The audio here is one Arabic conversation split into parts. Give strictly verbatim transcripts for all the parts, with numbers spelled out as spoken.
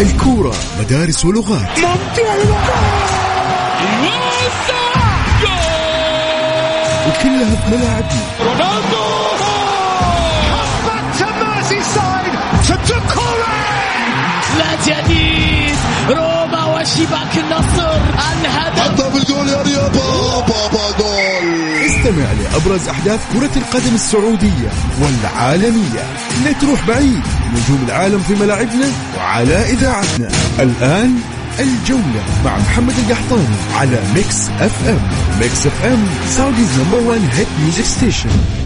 الكورة مدارس ولغات. وكلها في ملاعبنا. رونالدو لا جديد روما وشباك النصر الهدف حطها بالجول يا رياض بابا جول. استمع لأبرز أحداث كرة القدم السعودية والعالمية. لا تروح بعيد، نجوم العالم في ملاعبنا وعلى إذاعتنا. الآن الجولة مع محمد القحطاني على ميكس اف ام. ميكس اف ام سعوديز نمبر وان هيت ميوزك ستيشن.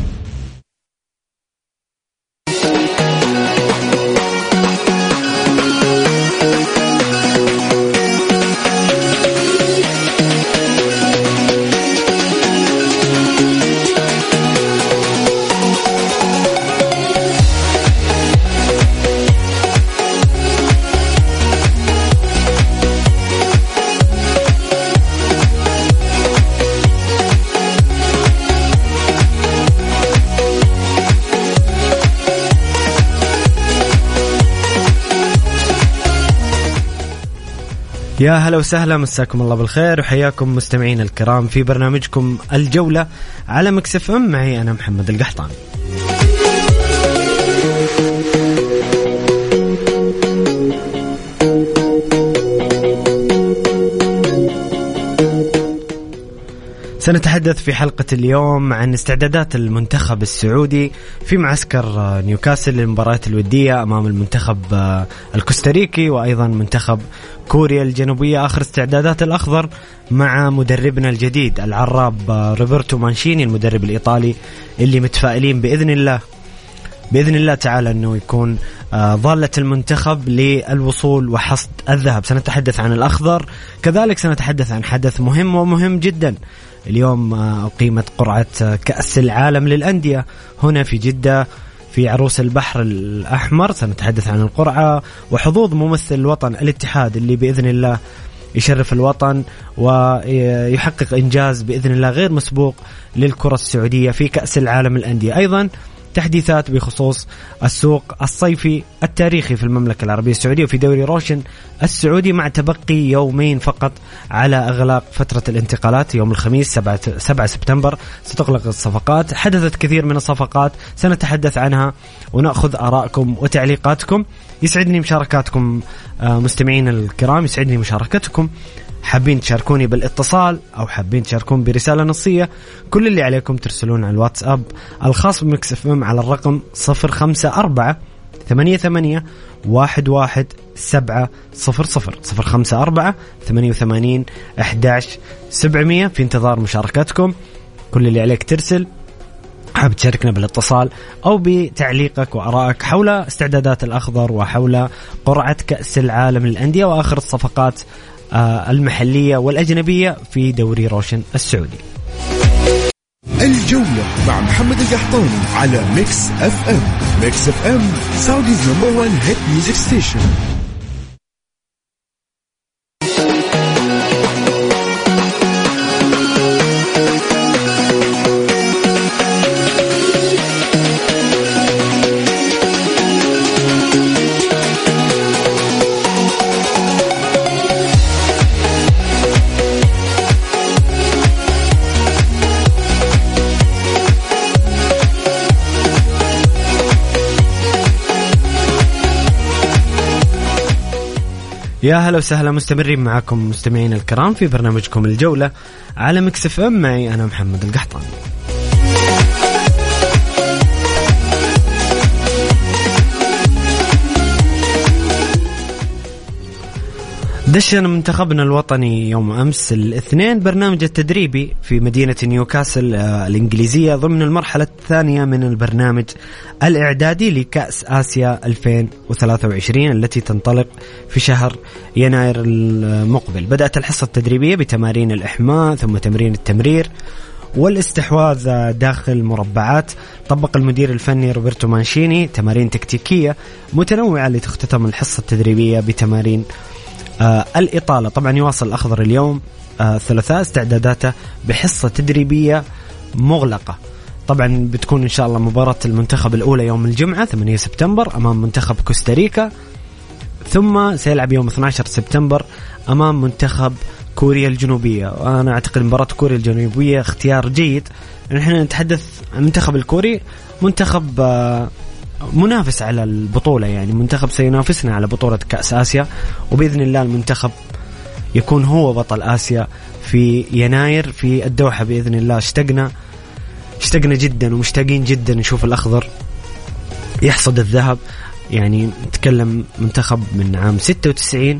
يا هلا وسهلا، مساكم الله بالخير وحياكم مستمعين الكرام في برنامجكم الجولة على ميكس اف ام. معي أنا محمد القحطاني. سنتحدث في حلقة اليوم عن استعدادات المنتخب السعودي في معسكر نيوكاسل للمباراة الودية أمام المنتخب الكوستاريكي وأيضا منتخب كوريا الجنوبية. آخر استعدادات الأخضر مع مدربنا الجديد العراب روبرتو مانشيني المدرب الإيطالي اللي متفائلين بإذن الله بإذن الله تعالى أنه يكون ضالة المنتخب للوصول وحصد الذهب. سنتحدث عن الأخضر، كذلك سنتحدث عن حدث مهم ومهم جدا. اليوم أقيمت قرعة كأس العالم للأندية هنا في جدة في عروس البحر الأحمر. سنتحدث عن القرعة وحظوظ ممثل الوطن الاتحاد اللي بإذن الله يشرف الوطن ويحقق إنجاز بإذن الله غير مسبوق للكرة السعودية في كأس العالم للأندية. أيضا تحديثات بخصوص السوق الصيفي التاريخي في المملكة العربية السعودية وفي دوري روشن السعودي مع تبقي يومين فقط على إغلاق فترة الانتقالات. يوم الخميس سبعة سبتمبر ستغلق الصفقات. حدثت كثير من الصفقات سنتحدث عنها ونأخذ آراءكم وتعليقاتكم. يسعدني مشاركاتكم مستمعين الكرام، يسعدني مشاركتكم. حابين تشاركوني بالاتصال أو حابين تشاركون برسالة نصية، كل اللي عليكم ترسلون على الواتساب الخاص بميكس اف ام على الرقم صفر خمسة أربعة ثمانية ثمانية واحد واحد سبعة صفر صفر صفر خمسة أربعة ثمانية ثمانين أحد عشر سبعمية. في انتظار مشاركاتكم. كل اللي عليك ترسل حاب تشاركنا بالاتصال أو بتعليقك وأرائك حول استعدادات الأخضر وحول قرعة كأس العالم للأندية وآخر الصفقات المحلية والأجنبية في دوري روشن السعودي. الجولة مع محمد القحطاني على ميكس اف ام. ميكس اف ام سعوديز نمبر وان هيت ميوزك ستيشن. يا هلا وسهلا، مستمرين معكم مستمعين الكرام في برنامجكم الجولة على ميكس اف ام. معي أنا محمد القحطاني. دشن منتخبنا الوطني يوم أمس الاثنين برنامج التدريبي في مدينة نيوكاسل الإنجليزية ضمن المرحلة الثانية من البرنامج الإعدادي لكأس آسيا ألفين وثلاثة وعشرين التي تنطلق في شهر يناير المقبل. بدأت الحصة التدريبية بتمارين الإحماء ثم تمرين التمرير والاستحواذ داخل مربعات. طبق المدير الفني روبرتو مانشيني تمارين تكتيكية متنوعة لتختتم الحصة التدريبية بتمارين آه الإطالة. طبعا يواصل الأخضر اليوم آه ثلاثاء استعداداته بحصة تدريبية مغلقة. طبعا بتكون إن شاء الله مباراة المنتخب الأولى يوم الجمعة ثمانية سبتمبر أمام منتخب كوستاريكا، ثم سيلعب يوم اثني عشر سبتمبر أمام منتخب كوريا الجنوبية. وأنا أعتقد مباراة كوريا الجنوبية اختيار جيد. نحن نتحدث عن المنتخب الكوري، منتخب منافس على البطولة، يعني منتخب سينافسنا على بطولة كأس آسيا، وبإذن الله المنتخب يكون هو بطل آسيا في يناير في الدوحة بإذن الله. اشتقنا اشتقنا جدا ومشتاقين جدا نشوف الأخضر يحصد الذهب. يعني نتكلم منتخب من عام ستة وتسعين،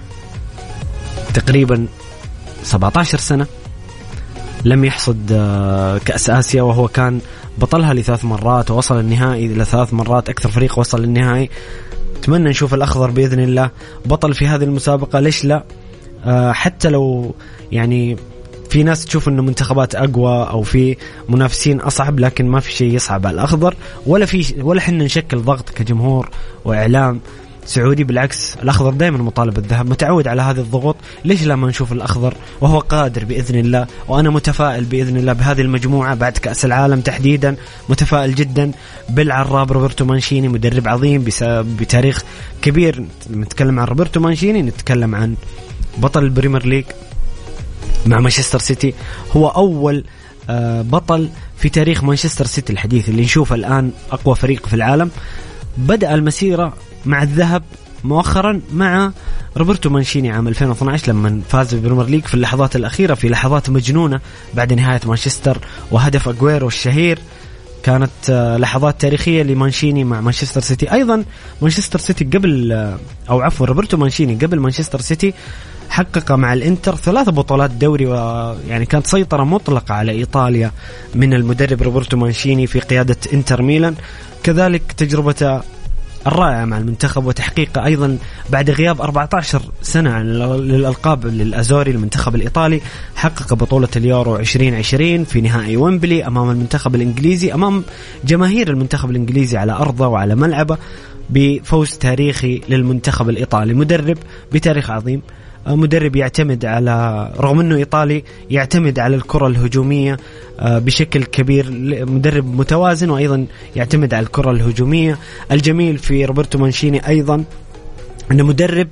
تقريبا سبعة عشر سنة لم يحصد كأس آسيا، وهو كان بطلها لثلاث مرات ووصل النهائي لثلاث مرات، أكثر فريق وصل للنهائي. أتمنى نشوف الأخضر بإذن الله بطل في هذه المسابقة، ليش لا؟ حتى لو يعني في ناس تشوف إنه منتخبات أقوى أو في منافسين أصعب، لكن ما في شيء يصعب على الأخضر، ولا في ولا حنا نشكل ضغط كجمهور وإعلام سعودي. بالعكس الأخضر دائما مطالب بالذهب، متعود على هذه الضغوط. ليش لا ما نشوف الأخضر وهو قادر بإذن الله؟ وأنا متفائل بإذن الله بهذه المجموعة بعد كأس العالم تحديدا، متفائل جدا بالعراب روبرتو مانشيني، مدرب عظيم بتاريخ كبير. نتكلم عن روبرتو مانشيني، نتكلم عن بطل البريمير ليج مع مانشستر سيتي، هو أول بطل في تاريخ مانشستر سيتي الحديث اللي نشوفه الآن أقوى فريق في العالم. بدأ المسيرة مع الذهب مؤخرا مع روبرتو مانشيني عام ألفين واثني عشر لما فاز بالبريمير ليج في اللحظات الأخيرة، في لحظات مجنونة بعد نهاية مانشستر وهدف أغويرو الشهير. كانت لحظات تاريخية لمانشيني مع مانشستر سيتي. أيضا مانشستر سيتي قبل أو عفوا روبرتو مانشيني قبل مانشستر سيتي حقق مع الانتر ثلاث بطولات دوري، ويعني كانت سيطرة مطلقة على إيطاليا من المدرب روبرتو مانشيني في قيادة انتر ميلان. كذلك تجربة الرائعة مع المنتخب وتحقيقه أيضا بعد غياب أربعة عشر سنة للألقاب للأزوري. المنتخب الإيطالي حقق بطولة اليورو عشرين عشرين في نهائي ويمبلي أمام المنتخب الإنجليزي، أمام جماهير المنتخب الإنجليزي على أرضه وعلى ملعبه، بفوز تاريخي للمنتخب الإيطالي. مدرب بتاريخ عظيم، مدرب يعتمد على، رغم أنه إيطالي، يعتمد على الكرة الهجومية بشكل كبير، مدرب متوازن وأيضا يعتمد على الكرة الهجومية. الجميل في روبرتو مانشيني أيضا أنه مدرب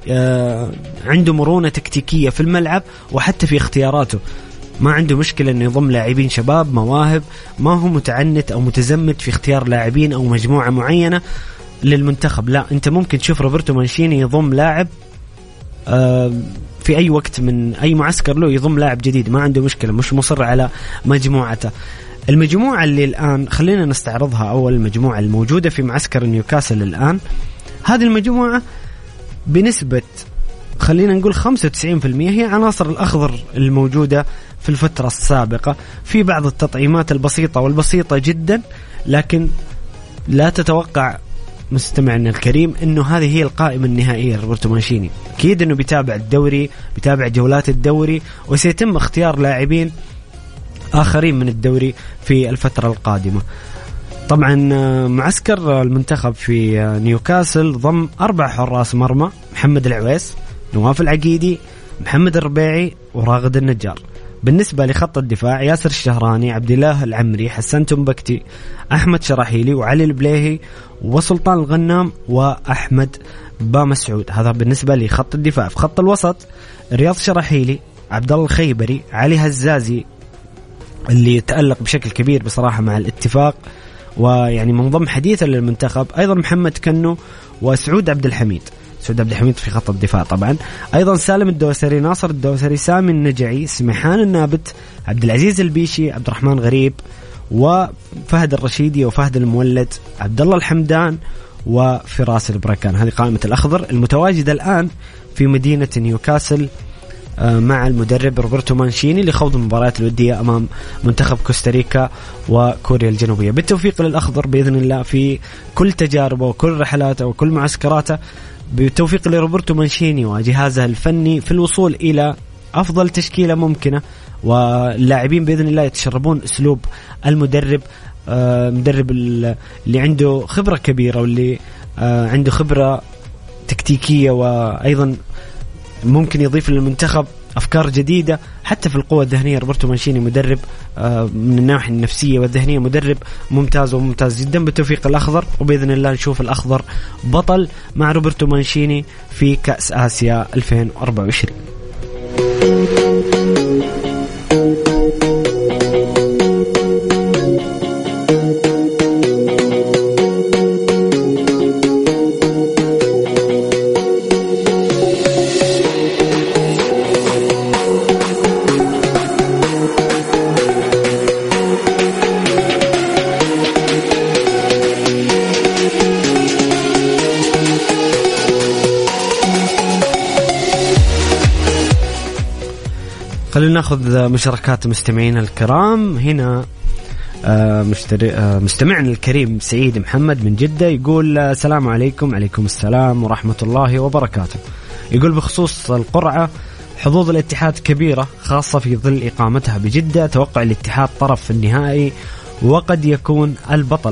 عنده مرونة تكتيكية في الملعب وحتى في اختياراته، ما عنده مشكلة أنه يضم لاعبين شباب مواهب، ما هو متعنت أو متزمت في اختيار لاعبين أو مجموعة معينة للمنتخب. لا، أنت ممكن تشوف روبرتو مانشيني يضم لاعب في أي وقت من أي معسكر له، يضم لاعب جديد، ما عنده مشكلة، مش مصر على مجموعته. المجموعة اللي الآن خلينا نستعرضها، أول المجموعة الموجودة في معسكر نيوكاسل الآن، هذه المجموعة بنسبة خلينا نقول خمسة وتسعين بالمئة هي عناصر الأخضر الموجودة في الفترة السابقة، في بعض التطعيمات البسيطة والبسيطة جدا، لكن لا تتوقع مستمعنا الكريم انه هذه هي القائمة النهائية لروبرتو مانشيني. اكيد انه بيتابع الدوري، بيتابع جولات الدوري، وسيتم اختيار لاعبين اخرين من الدوري في الفترة القادمة. طبعا معسكر المنتخب في نيوكاسل ضم اربع حراس مرمى: محمد العويس، نواف العقيدي، محمد الربيعي، وراغد النجار. بالنسبة لخط الدفاع: ياسر الشهراني، عبد الله العمري، حسن تنبكتي، أحمد شراحيلي، وعلي البليهي، وسلطان الغنام، وأحمد بامسعود. هذا بالنسبة لخط الدفاع. في خط الوسط: رياض شراحيلي، عبد الله الخيبري، علي هزازي اللي يتألق بشكل كبير بصراحة مع الاتفاق ويعني منضم حديثا للمنتخب، أيضا محمد كنو، وسعود عبد الحميد. سعود عبد الحميد في خط الدفاع طبعا. أيضا سالم الدوسري، ناصر الدوسري، سامي النجعي، سمحان النابت، عبد العزيز البيشي، عبد الرحمن غريب، وفهد الرشيدي، وفهد المولد، عبد الله الحمدان، وفراس البركان. هذه قائمة الأخضر المتواجدة الآن في مدينة نيوكاسل مع المدرب روبرتو مانشيني لخوض المباريات الودية أمام منتخب كوستاريكا وكوريا الجنوبية. بالتوفيق للأخضر بإذن الله في كل تجاربه وكل رحلاته وكل معسكراته، بالتوفيق لروبرتو مانشيني وجهازه الفني في الوصول إلى أفضل تشكيلة ممكنة، واللاعبين بإذن الله يتشربون أسلوب المدرب، مدرب اللي عنده خبرة كبيرة واللي عنده خبرة تكتيكية، وأيضا ممكن يضيف للمنتخب أفكار جديدة حتى في القوة الذهنية. روبرتو مانشيني مدرب من الناحية النفسية والذهنية مدرب ممتاز وممتاز جدا بالتوفيق الأخضر، وبإذن الله نشوف الأخضر بطل مع روبرتو مانشيني في كأس آسيا ألفين وأربعة وعشرين. خلينا ناخذ مشاركات مستمعينا الكرام. هنا مستمعنا الكريم سعيد محمد من جدة يقول السلام عليكم. عليكم السلام ورحمة الله وبركاته. يقول بخصوص القرعة حظوظ الاتحاد كبيرة خاصة في ظل إقامتها بجدة. توقع الاتحاد طرف في النهائي وقد يكون البطل.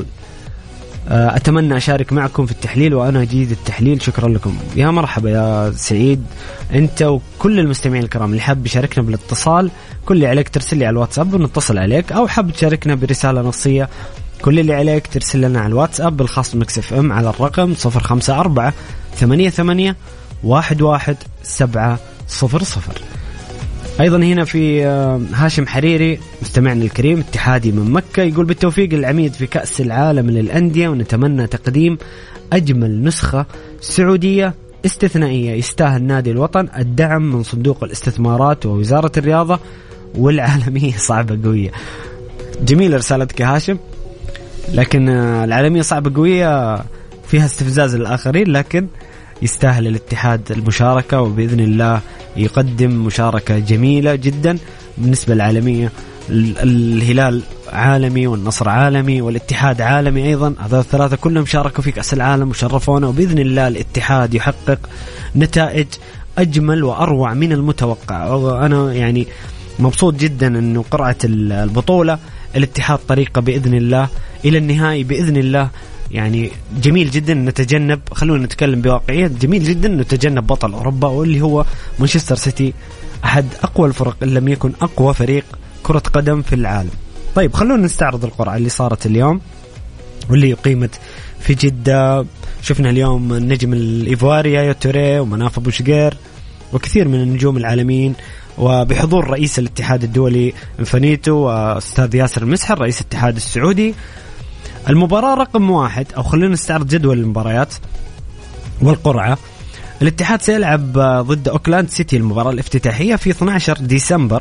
أتمنى أشارك معكم في التحليل وأنا جيد التحليل. شكرا لكم. يا مرحبا يا سعيد أنت وكل المستمعين الكرام. اللي حاب يشاركنا بالاتصال كل اللي عليك ترسل لي على الواتساب ونتصل عليك، أو حاب تشاركنا برسالة نصية كل اللي عليك ترسل لنا على الواتساب بالخاص ميكس اف ام على الرقم صفر خمسة أربعة ثمانية ثمانية واحد واحد سبعة صفر صفر. أيضا هنا في هاشم حريري مستمعنا الكريم اتحادي من مكة يقول بالتوفيق العميد في كأس العالم للأندية، ونتمنى تقديم أجمل نسخة سعودية استثنائية. يستاهل نادي الوطن الدعم من صندوق الاستثمارات ووزارة الرياضة والعالمية صعبة قوية. جميل رسالتك يا هاشم، لكن العالمية صعبة قوية فيها استفزاز للآخرين، لكن يستاهل الاتحاد المشاركة وبإذن الله يقدم مشاركة جميلة جدا. بالنسبة للعالمية الهلال عالمي والنصر عالمي والاتحاد عالمي أيضا، هذول الثلاثة كلهم شاركوا في كأس العالم وشرفونا، وبإذن الله الاتحاد يحقق نتائج أجمل وأروع من المتوقع. أنا يعني مبسوط جدا أنه قرعة البطولة الاتحاد طريقة بإذن الله إلى النهائي بإذن الله. يعني جميل جدا نتجنب، خلونا نتكلم بواقعية، جميل جدا نتجنب بطل أوروبا واللي هو مانشستر سيتي، أحد أقوى الفرق إن لم يكن أقوى فريق كرة قدم في العالم. طيب خلونا نستعرض القرعة اللي صارت اليوم واللي قيمت في جدة. شفنا اليوم النجم الإيفواري يايا توريه ومناف أبو شقير وكثير من النجوم العالميين، وبحضور رئيس الاتحاد الدولي انفانيتو وأستاذ ياسر المسحر رئيس الاتحاد السعودي. المباراة رقم واحد، أو خلينا نستعرض جدول المباريات والقرعة. الاتحاد سيلعب ضد أوكلاند سيتي المباراة الافتتاحية في اثني عشر ديسمبر.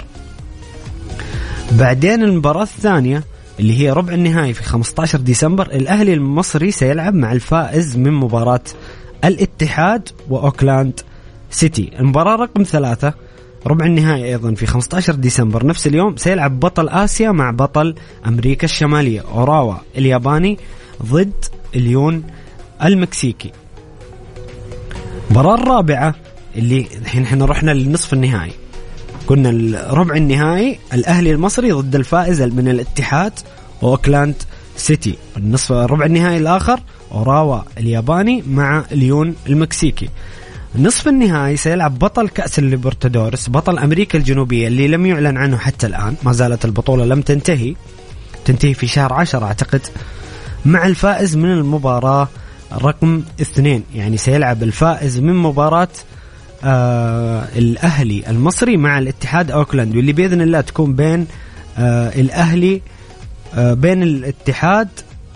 بعدين المباراة الثانية اللي هي ربع النهائي في خمسة عشر ديسمبر، الأهلي المصري سيلعب مع الفائز من مباراة الاتحاد وأوكلاند سيتي. المباراة رقم ثلاثة ربع النهائي أيضا في خمسة عشر ديسمبر نفس اليوم، سيلعب بطل آسيا مع بطل أمريكا الشمالية أوراوا الياباني ضد اليون المكسيكي. المباراة الرابعة اللي الحين احنا رحنا للنصف النهائي، كنا الربع النهائي الأهلي المصري ضد الفائز من الاتحاد وأوكلاند سيتي. النصف الربع النهائي الآخر أوراوا الياباني مع اليون المكسيكي. نصف النهائي سيلعب بطل كأس الليبرتادورس بطل أمريكا الجنوبية اللي لم يعلن عنه حتى الآن، ما زالت البطولة لم تنتهي، تنتهي في شهر عشر أعتقد، مع الفائز من المباراة رقم اثنين. يعني سيلعب الفائز من مباراة آه الأهلي المصري مع الاتحاد أوكلاند، واللي بإذن الله تكون بين آه الأهلي آه بين الاتحاد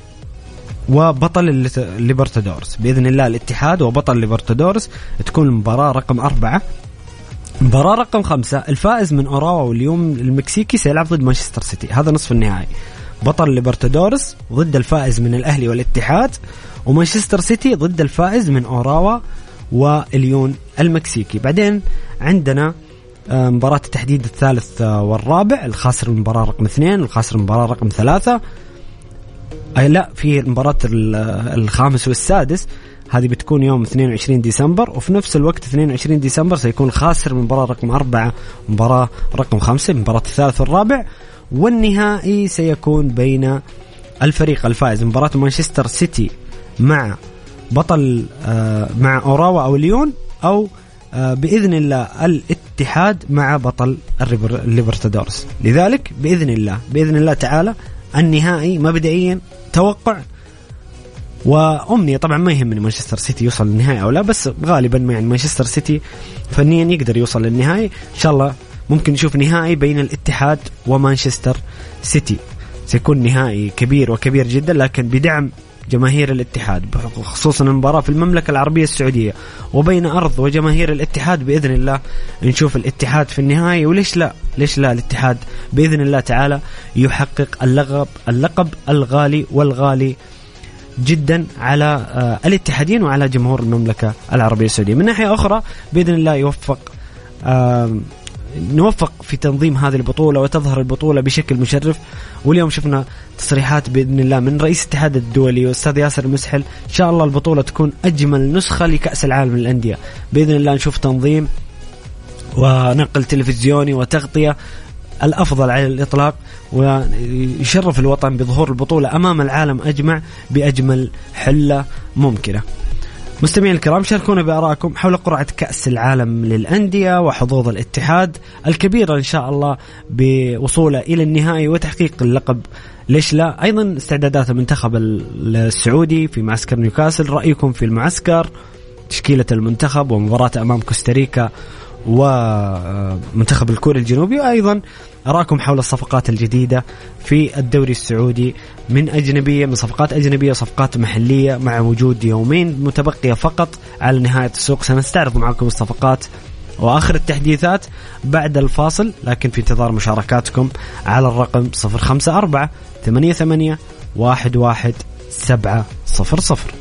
وبطل الليبرتادورس. بإذن الله الاتحاد وبطل الليبرتادورس تكون المباراة رقم أربعة. مباراة رقم خمسة الفائز من أوراوا واليوم المكسيكي سيلعب ضد مانشستر سيتي، هذا نصف النهائي. بطل الليبرتادورس ضد الفائز من الأهلي والاتحاد، ومانشستر سيتي ضد الفائز من أوراوا واليون المكسيكي. بعدين عندنا مباراة التحديد الثالث والرابع، الخاسر المباراة رقم اثنين والخاسر المباراة رقم ثلاثة. أي لا، في المباراة الخامس والسادس هذه بتكون يوم اثنين وعشرين ديسمبر، وفي نفس الوقت اثنين وعشرين ديسمبر سيكون الخاسر من مباراة رقم أربعة ومباراة رقم خمسة، مباراة الثالث والرابع. والنهائي سيكون بين الفريق الفائز مباراة مانشستر سيتي مع بطل آه مع أوراوا أو ليون، أو آه بإذن الله الاتحاد مع بطل الليبرتادورس. لذلك بإذن الله بإذن الله تعالى النهائي مبدئيا توقع وأمنية، طبعا ما يهمني مانشستر سيتي يوصل للنهائي أو لا، بس غالبا ما يعني مانشستر سيتي فنيا يقدر يوصل للنهائي إن شاء الله. ممكن نشوف نهائي بين الاتحاد ومانشستر سيتي، سيكون نهائي كبير وكبير جدا، لكن بدعم جماهير الاتحاد، خصوصا المباراة في المملكة العربية السعودية وبين أرض وجماهير الاتحاد. بإذن الله نشوف الاتحاد في النهائي، وليش لا ليش لا الاتحاد بإذن الله تعالى يحقق اللقب اللقب الغالي والغالي جدا على آه الاتحادين وعلى جمهور المملكة العربية السعودية. من ناحية أخرى بإذن الله يوفق آه نوفق في تنظيم هذه البطولة وتظهر البطولة بشكل مشرف. واليوم شفنا تصريحات بإذن الله من رئيس الاتحاد الدولي والأستاذ ياسر المسحل، إن شاء الله البطولة تكون أجمل نسخة لكأس العالم للأندية. بإذن الله نشوف تنظيم ونقل تلفزيوني وتغطية الأفضل على الإطلاق، ويشرف الوطن بظهور البطولة أمام العالم أجمع بأجمل حلة ممكنة. مستمعين الكرام، شاركونا بآرائكم حول قرعة كأس العالم للأندية وحظوظ الاتحاد الكبيرة إن شاء الله بوصوله إلى النهائي وتحقيق اللقب، ليش لا. أيضا استعدادات المنتخب السعودي في معسكر نيوكاسل، رأيكم في المعسكر، تشكيلة المنتخب ومباراة أمام كوستاريكا ومنتخب الكوري الجنوبي، وأيضا أراكم حول الصفقات الجديدة في الدوري السعودي من أجنبية من صفقات أجنبية صفقات محلية، مع وجود يومين متبقية فقط على نهاية السوق. سنستعرض معكم الصفقات وآخر التحديثات بعد الفاصل، لكن في انتظار مشاركاتكم على الرقم صفر خمسة أربعة ثمانية ثمانية واحد واحد سبعة صفر صفر.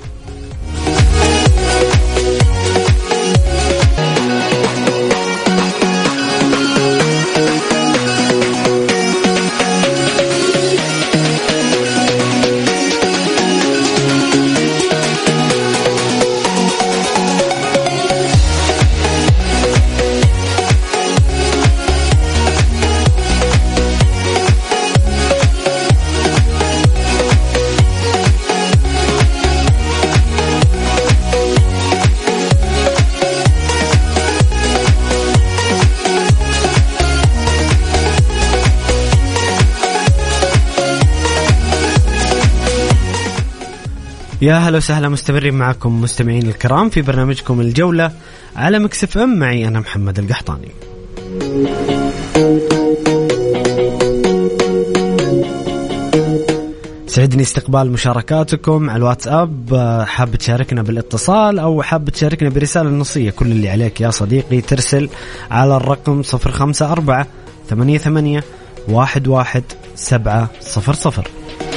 يا هلا وسهلا، مستمرين معكم مستمعين الكرام في برنامجكم الجولة على مكس اف ام، معي أنا محمد القحطاني. سعدني استقبال مشاركاتكم على الواتساب، حاب تشاركنا بالاتصال أو حاب تشاركنا برسالة نصية. كل اللي عليك يا صديقي ترسل على الرقم صفر خمسة أربعة ثمانية ثمانية واحد واحد سبعة صفر صفر.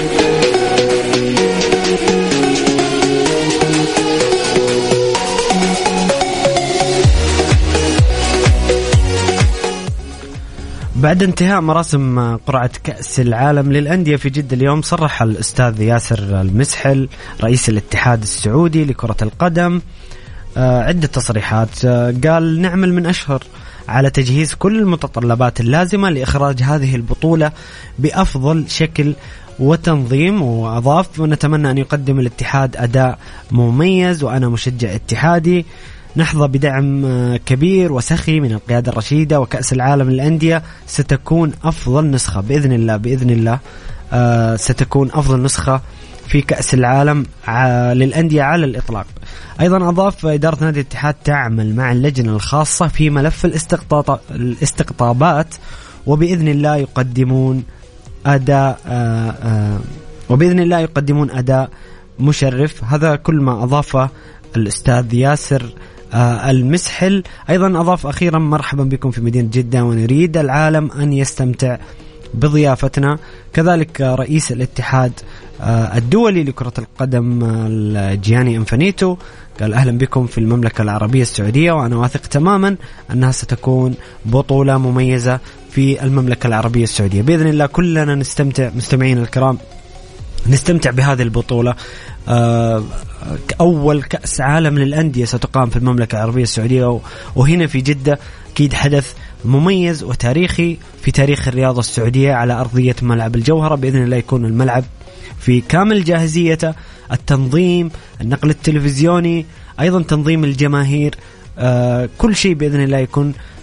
بعد انتهاء مراسم قرعة كأس العالم للأندية في جدة اليوم، صرح الأستاذ ياسر المسحل رئيس الاتحاد السعودي لكرة القدم عدة تصريحات. قال: نعمل من أشهر على تجهيز كل المتطلبات اللازمة لإخراج هذه البطولة بأفضل شكل وتنظيم. وأضاف: ونتمنى أن يقدم الاتحاد أداء مميز، وأنا مشجع اتحادي، نحظى بدعم كبير وسخي من القيادة الرشيدة، وكأس العالم للأندية ستكون أفضل نسخة بإذن الله بإذن الله آه ستكون أفضل نسخة في كأس العالم للأندية على الإطلاق. أيضا أضاف: إدارة نادي الاتحاد تعمل مع اللجنة الخاصة في ملف الاستقطابات، وبإذن الله يقدمون أداء آه آه وبإذن الله يقدمون أداء مشرف. هذا كل ما أضافه الأستاذ ياسر آه المسحل. أيضا أضاف أخيرا: مرحبا بكم في مدينة جدة، ونريد العالم أن يستمتع بضيافتنا. كذلك رئيس الاتحاد آه الدولي لكرة القدم آه جياني انفانيتو قال: أهلا بكم في المملكة العربية السعودية، وأنا واثق تماما أنها ستكون بطولة مميزة في المملكة العربية السعودية. بإذن الله كلنا نستمتع مستمعين الكرام، نستمتع بهذه البطولة. آه أول كأس عالم للأندية ستقام في المملكة العربية السعودية وهنا في جدة، أكيد حدث مميز وتاريخي في تاريخ الرياضة السعودية على أرضية ملعب الجوهرة. بإذن الله يكون الملعب في كامل جاهزيته، التنظيم، النقل التلفزيوني، أيضا تنظيم الجماهير، آه كل شيء بإذن الله يكون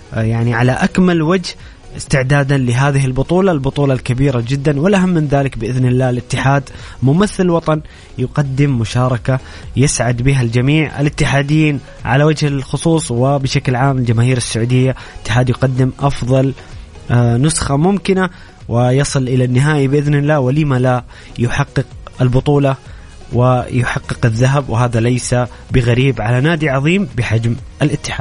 يعني على أكمل وجه استعدادا لهذه البطولة البطولة الكبيرة جدا. والأهم من ذلك بإذن الله الاتحاد ممثل وطن يقدم مشاركة يسعد بها الجميع الاتحاديين على وجه الخصوص، وبشكل عام الجماهير السعودية. الاتحاد يقدم أفضل نسخة ممكنة ويصل إلى النهائي بإذن الله، ولما لا يحقق البطولة ويحقق الذهب، وهذا ليس بغريب على نادي عظيم بحجم الاتحاد.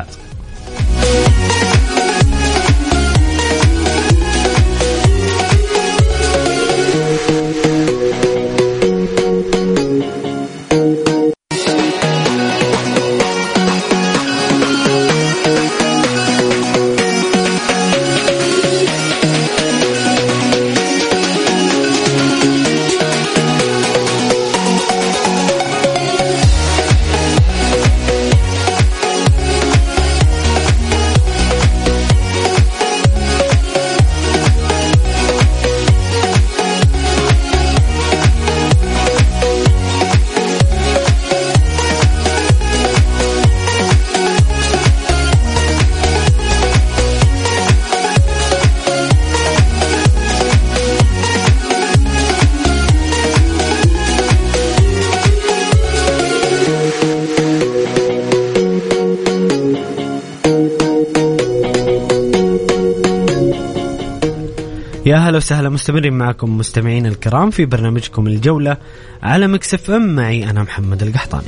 يا هلا وسهلا، مستمرين معكم مستمعين الكرام في برنامجكم الجولة على ميكس اف ام، معي أنا محمد القحطاني.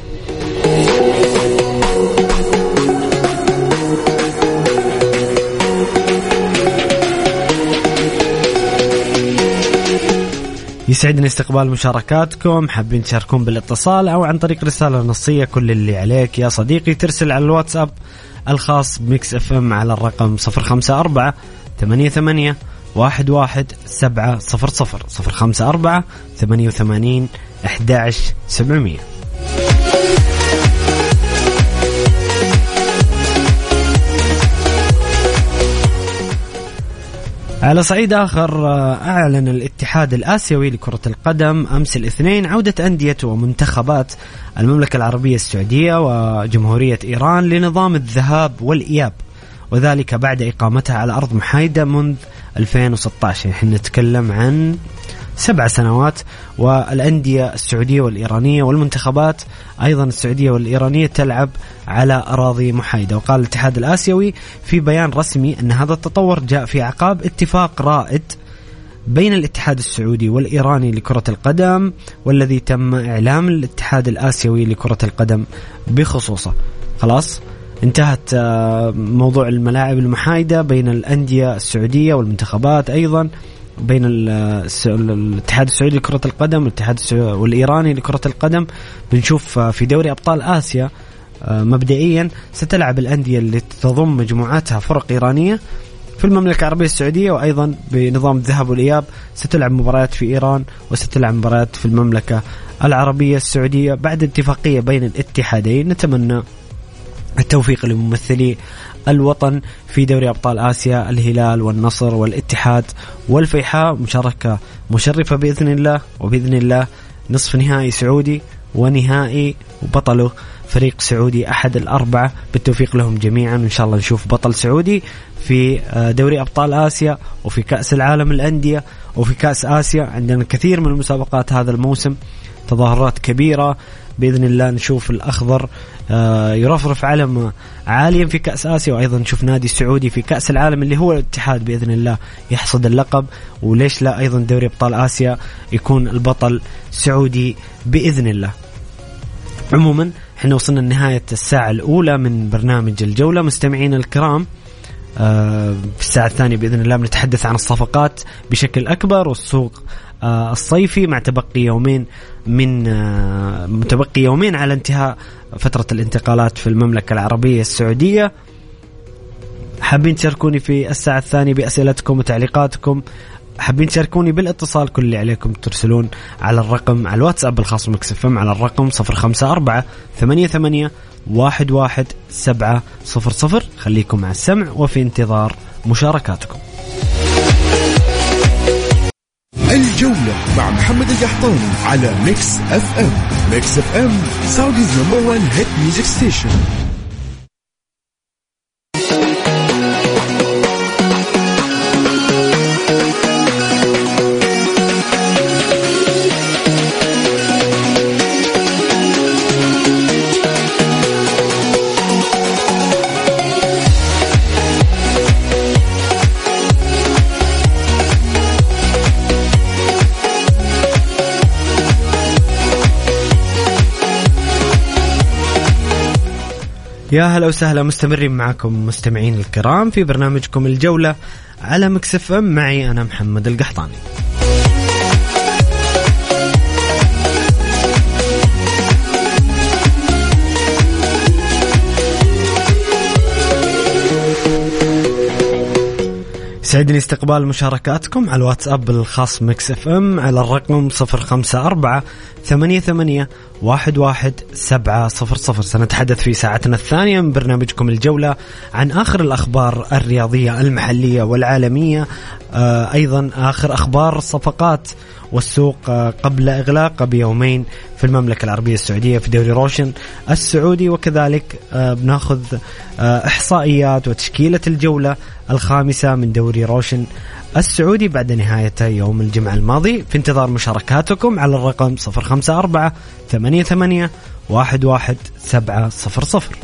يسعدني استقبال مشاركاتكم، حابين تشاركون بالاتصال أو عن طريق رسالة نصية. كل اللي عليك يا صديقي ترسل على الواتساب الخاص بميكس اف ام على الرقم صفر خمسة أربعة ثمانية ثمانية واحد واحد سبعة صفر صفر صفر خمسة أربعة ثمانية ثمانين أحد عشر سبعمية. على صعيد آخر، أعلن الاتحاد الآسيوي لكرة القدم أمس الاثنين عودة أندية ومنتخبات المملكة العربية السعودية وجمهورية إيران لنظام الذهاب والإياب، وذلك بعد إقامتها على أرض محايدة منذ ألفين وستة عشر. نحن نتكلم عن سبع سنوات. والأندية السعودية والإيرانية والمنتخبات أيضا السعودية والإيرانية تلعب على أراضي محايدة. وقال الاتحاد الآسيوي في بيان رسمي أن هذا التطور جاء في أعقاب اتفاق رائد بين الاتحاد السعودي والإيراني لكرة القدم، والذي تم إعلام الاتحاد الآسيوي لكرة القدم بخصوصه. خلاص انتهت موضوع الملاعب المحايدة بين الأندية السعودية والمنتخبات، أيضا بين الاتحاد السعودي لكرة القدم والاتحاد والإيراني لكرة القدم. بنشوف في دوري أبطال آسيا مبدئيا ستلعب الأندية اللي تضم مجموعاتها فرق إيرانية في المملكة العربية السعودية، وأيضا بنظام الذهاب والإياب ستلعب مباريات في إيران وستلعب مباريات في المملكة العربية السعودية بعد اتفاقية بين الاتحادين. نتمنى التوفيق لممثلي الوطن في دوري أبطال آسيا، الهلال والنصر والاتحاد والفيحاء. مشاركة مشرفة بإذن الله، وبإذن الله نصف نهائي سعودي ونهائي وبطله فريق سعودي أحد الأربعة. بالتوفيق لهم جميعا، وإن شاء الله نشوف بطل سعودي في دوري أبطال آسيا وفي كأس العالم الأندية وفي كأس آسيا. عندنا كثير من المسابقات هذا الموسم، تظاهرات كبيرة بإذن الله. نشوف الأخضر يرفرف علم عاليا في كأس آسيا، وأيضا نشوف نادي سعودي في كأس العالم اللي هو الاتحاد بإذن الله يحصد اللقب، وليش لا أيضا دوري أبطال آسيا يكون البطل سعودي بإذن الله. عموما احنا وصلنا لنهاية الساعة الأولى من برنامج الجولة مستمعين الكرام. في الساعة الثانية بإذن الله بنتحدث عن الصفقات بشكل أكبر والسوق الصيفي، مع تبقي يومين من متبقي يومين على انتهاء فترة الانتقالات في المملكة العربية السعودية. حابين تشاركوني في الساعة الثانية بأسئلتكم وتعليقاتكم، حابين تشاركوني بالاتصال. كل اللي عليكم ترسلون على الرقم على الواتساب الخاص بميكس اف ام على الرقم صفر خمسة أربعة ثمانية ثمانية واحد واحد سبعة صفر صفر. خليكم مع السمع وفي انتظار مشاركاتكم. الجولة مع محمد القحطاني على ميكس اف ام. ميكس اف ام Saudi's number one hit music station. يا هلا وسهلا، مستمرين معكم مستمعين الكرام في برنامجكم الجولة على ميكس اف ام. معي أنا محمد القحطاني. سعدني استقبال مشاركاتكم على الواتساب الخاص ميكس اف ام على الرقم صفر خمسة أربعة ثمانية ثمانية واحد واحد سبعة صفر صفر. سنتحدث في ساعتنا الثانية من برنامجكم الجولة عن آخر الأخبار الرياضية المحلية والعالمية، آه أيضا آخر أخبار الصفقات والسوق آه قبل إغلاق بيومين في المملكة العربية السعودية في دوري روشن السعودي، وكذلك آه بناخذ آه إحصائيات وتشكيلة الجولة الخامسة من دوري روشن السعودي بعد نهاية يوم الجمعة الماضي. في انتظار مشاركاتكم على الرقم صفر خمسة أربعة ثمانية ثمانية واحد واحد سبعة صفر صفر.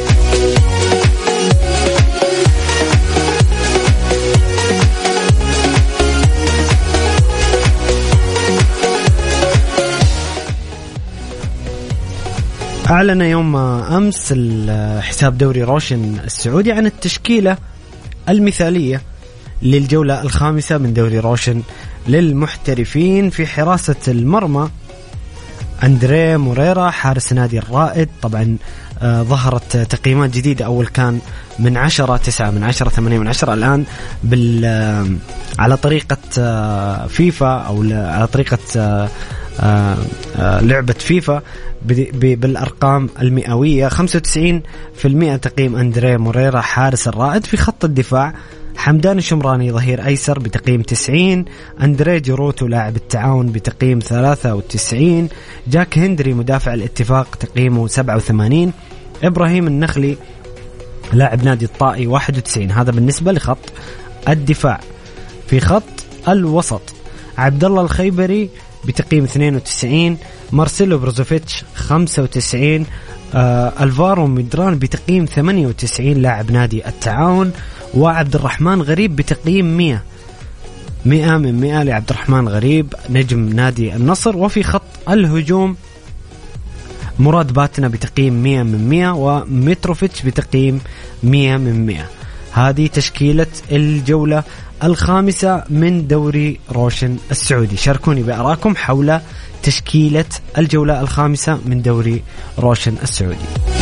أعلن يوم أمس حساب دوري روشن السعودي عن التشكيلة المثالية للجولة الخامسة من دوري روشن للمحترفين. في حراسة المرمى أندريه موريرا حارس نادي الرائد، طبعا آه ظهرت تقييمات جديدة، أول كان من عشرة تسعة من عشرة ثمانية من عشرة، الآن بال آه على طريقة آه فيفا أو على طريقة آه آه آه لعبة فيفا بالأرقام المئوية. خمسة وتسعين بالمئة تقييم أندريه موريرا حارس الرائد. في خط الدفاع حمدان الشمراني ظهير أيسر بتقييم تسعين، أندريه جروتو لاعب التعاون بتقييم ثلاثة وتسعين، جاك هندري مدافع الاتفاق تقييمه سبعة وثمانين، إبراهيم النخلي لاعب نادي الطائي واحد وتسعين. هذا بالنسبة لخط الدفاع. في خط الوسط عبد الله الخيبري بتقييم اثنين وتسعين، مارسيلو بروزوفيتش خمسة وتسعين، آه الفارو ميدران بتقييم ثمانية وتسعين لاعب نادي التعاون، وعبد الرحمن غريب بتقييم مئة مئة من مئة لعبد الرحمن غريب نجم نادي النصر. وفي خط الهجوم مراد باتنا بتقييم مئة من مئة، ومتروفيتش بتقييم مئة من مئة. هذه تشكيلة الجولة الخامسة من دوري روشن السعودي. شاركوني بآراءكم حول تشكيلة الجولة الخامسة من دوري روشن السعودي.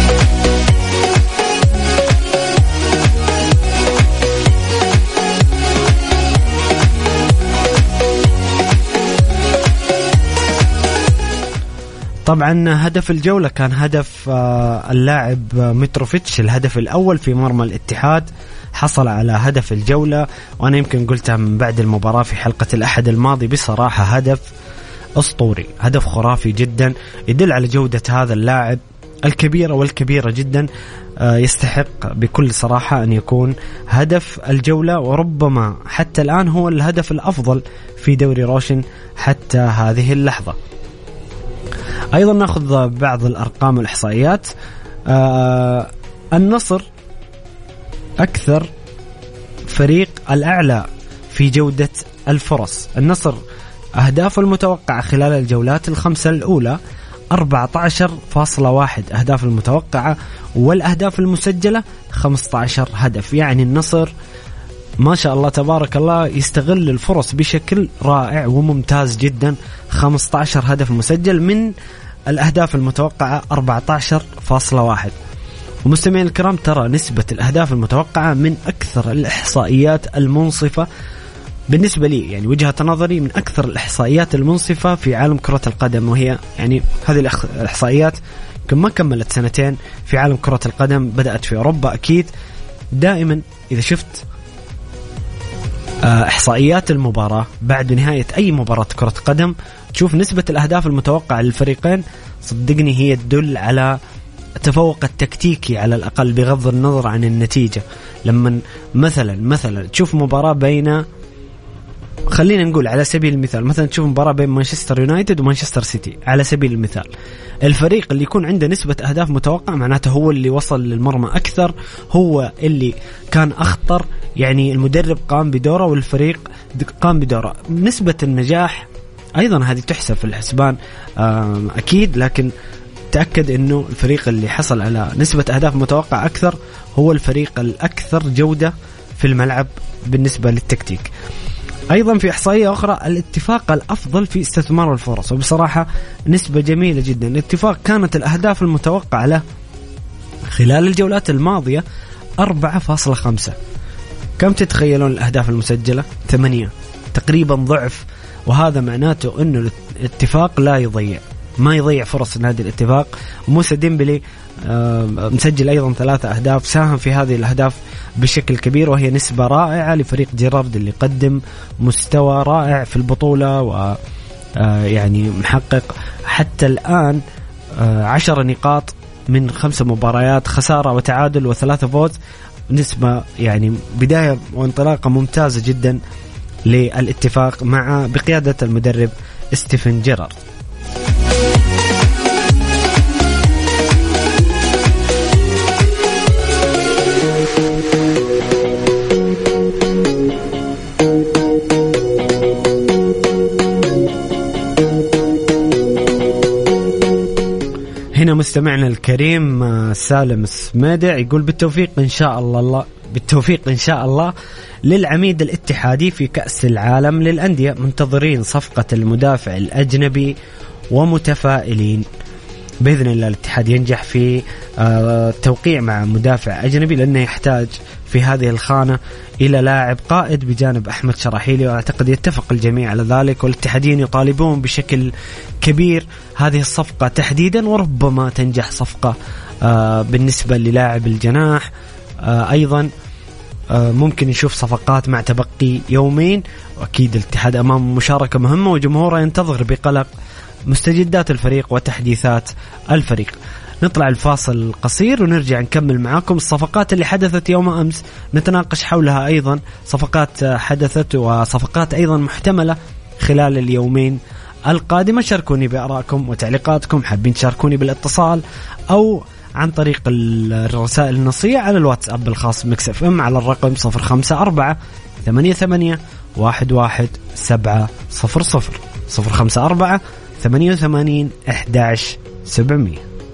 طبعا هدف الجولة كان هدف اللاعب متروفيتش، الهدف الأول في مرمى الاتحاد، حصل على هدف الجولة، وأنا يمكن قلتها من بعد المباراة في حلقة الأحد الماضي، بصراحة هدف أسطوري، هدف خرافي جدا، يدل على جودة هذا اللاعب الكبيرة والكبيرة جدا. يستحق بكل صراحة أن يكون هدف الجولة، وربما حتى الآن هو الهدف الأفضل في دوري روشن حتى هذه اللحظة. أيضا نأخذ بعض الأرقام والإحصائيات. آه النصر أكثر فريق الأعلى في جودة الفرص. النصر أهداف المتوقعة خلال الجولات الخمسة الأولى أربعة عشر فاصلة واحد أهداف المتوقعة، والأهداف المسجلة خمسة عشر هدف. يعني النصر ما شاء الله تبارك الله يستغل الفرص بشكل رائع وممتاز جدا. خمسة عشر هدف مسجل من الأهداف المتوقعة أربعة عشر فاصلة واحد. ومستمعين الكرام، ترى نسبة الأهداف المتوقعة من أكثر الإحصائيات المنصفة بالنسبة لي، يعني وجهة نظري من أكثر الإحصائيات المنصفة في عالم كرة القدم. وهي يعني هذه الإحصائيات كما كملت سنتين في عالم كرة القدم، بدأت في أوروبا أكيد. دائما إذا شفت إحصائيات المباراة بعد نهاية أي مباراة كرة قدم، تشوف نسبة الأهداف المتوقعة للفريقين، صدقني هي تدل على التفوق التكتيكي على الأقل بغض النظر عن النتيجة. لما مثلا مثلا تشوف مباراة بين، خلينا نقول على سبيل المثال، مثلا تشوف مباراة بين مانشستر يونايتد ومانشستر سيتي على سبيل المثال، الفريق اللي يكون عنده نسبة أهداف متوقع معناته هو اللي وصل للمرمى أكثر، هو اللي كان أخطر، يعني المدرب قام بدوره والفريق قام بدوره. نسبة النجاح أيضا هذه تحسب في الحسبان أكيد، لكن تأكد أنه الفريق اللي حصل على نسبة أهداف متوقع أكثر هو الفريق الأكثر جودة في الملعب بالنسبة للتكتيك. أيضا في إحصائية أخرى الاتفاق الأفضل في استثمار الفرص، وبصراحة نسبة جميلة جدا. الاتفاق كانت الأهداف المتوقعة له خلال الجولات الماضية أربعة فاصلة خمسة. كم تتخيلون الأهداف المسجلة؟ ثمانية، تقريبا ضعف. وهذا معناته أنه الاتفاق لا يضيع، ما يضيع فرص نادي الاتفاق. موسى ديمبلي مسجل أيضا ثلاثة أهداف، ساهم في هذه الأهداف بشكل كبير، وهي نسبة رائعة لفريق جيرارد اللي قدم مستوى رائع في البطولة، و يعني محقق حتى الآن عشر نقاط من خمسة مباريات، خسارة وتعادل وثلاثة فوز. نسبة يعني بداية وانطلاقة ممتازة جدا للاتفاق مع بقيادة المدرب ستيفن جيرارد. هنا مستمعنا الكريم سالم السميدع يقول بالتوفيق إن شاء الله الله بالتوفيق إن شاء الله للعميد الاتحادي في كأس العالم للأندية، منتظرين صفقة المدافع الأجنبي ومتفائلين بإذن الله الاتحاد ينجح في التوقيع مع مدافع أجنبي، لأنه يحتاج في هذه الخانة إلى لاعب قائد بجانب أحمد شراحيلي، وأعتقد يتفق الجميع على ذلك. والاتحاديين يطالبون بشكل كبير هذه الصفقة تحديدا، وربما تنجح صفقة بالنسبة للاعب الجناح. أيضا ممكن يشوف صفقات مع تبقي يومين، وأكيد الاتحاد أمام مشاركة مهمة، وجمهوره ينتظر بقلق مستجدات الفريق وتحديثات الفريق. نطلع الفاصل قصير ونرجع نكمل معاكم الصفقات اللي حدثت يوم أمس، نتناقش حولها أيضا صفقات حدثت وصفقات أيضا محتملة خلال اليومين القادمة. شاركوني بآرائكم وتعليقاتكم، حابين تشاركوني بالاتصال أو عن طريق الرسائل النصية على الواتساب الخاص ميكس اف ام على الرقم صفر خمسة أربعة ثمانية ثمانية واحد واحد سبعة صفر صفر صفر خمسة أربعة ثمانية ثمانين أحد عشر سبعمية.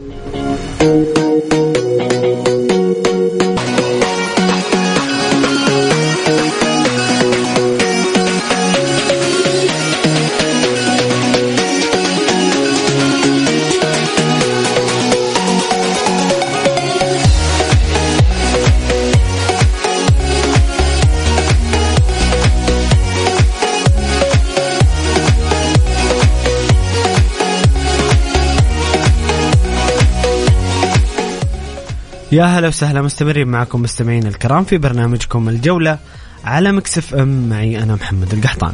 يا هلا وسهلا، مستمرين معكم مستمعين الكرام في برنامجكم الجولة على ميكس اف ام، معي أنا محمد القحطان.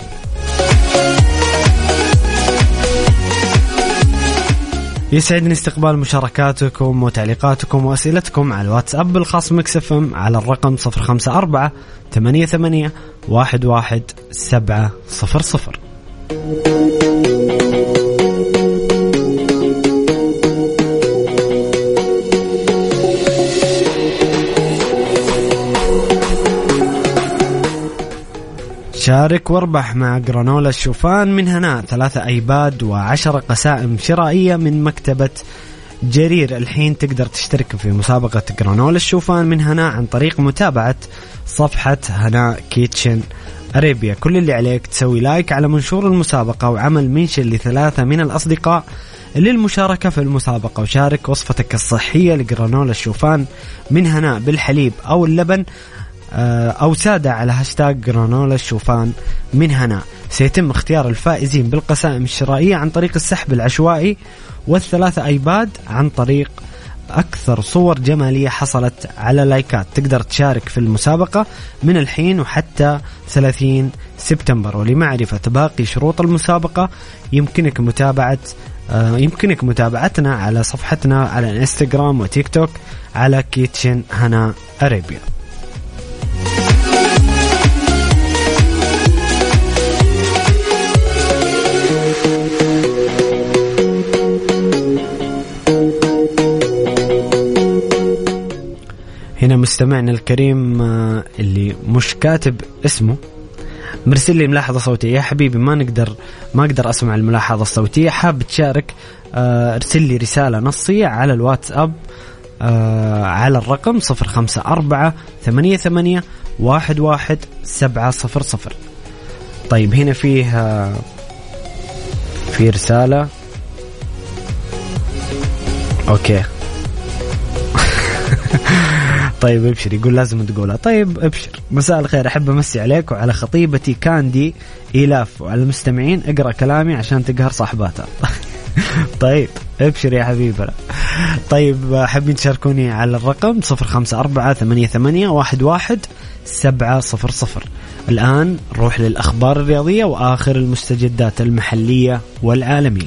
يسعدني استقبال مشاركاتكم وتعليقاتكم وأسئلتكم على الواتساب الخاص ميكس اف ام على الرقم صفر خمسة أربعة ثمانية ثمانية واحد واحد سبعة صفر صفر. شارك واربح مع جرانولا الشوفان من هناء، ثلاثة أيباد وعشرة قسائم شرائية من مكتبة جرير. الحين تقدر تشترك في مسابقة جرانولا الشوفان من هناء عن طريق متابعة صفحة هناء كيتشن أريبيا. كل اللي عليك تسوي لايك على منشور المسابقة وعمل منشن لثلاثة من الأصدقاء للمشاركة في المسابقة، وشارك وصفتك الصحية لجرانولا الشوفان من هناء بالحليب أو اللبن أو سادة على هاشتاج جرانولا الشوفان من هناء. سيتم اختيار الفائزين بالقسائم الشرائية عن طريق السحب العشوائي، والثلاثة أيباد عن طريق أكثر صور جمالية حصلت على لايكات. تقدر تشارك في المسابقة من الحين وحتى ثلاثين سبتمبر. ولمعرفة باقي شروط المسابقة يمكنك متابعة يمكنك متابعتنا على صفحتنا على الانستغرام وتيك توك على كيتشن هناء أريبيا. هنا مستمعنا الكريم اللي مش كاتب اسمه مرسل لي ملاحظة صوتية. يا حبيبي ما نقدر ما أقدر أسمع الملاحظة الصوتية، حاب تشارك آه ارسل لي رسالة نصية على الواتساب آه على الرقم صفر خمسة أربعة ثمانية ثمانية واحد واحد سبعة صفر صفر. طيب هنا فيه آه في رسالة أوكي طيب ابشر، يقول لازم تقولها. طيب ابشر. مساء الخير، أحب أمسي عليك وعلى خطيبتي كاندي إيلاف وعلى المستمعين. اقرأ كلامي عشان تقهر صاحباتها. طيب ابشر يا حبيبنا. طيب حابين تشاركوني على الرقم صفر خمسة أربعة ثمانية ثمانية واحد واحد سبعة صفر صفر. الآن نروح للأخبار الرياضية وآخر المستجدات المحلية والعالمية.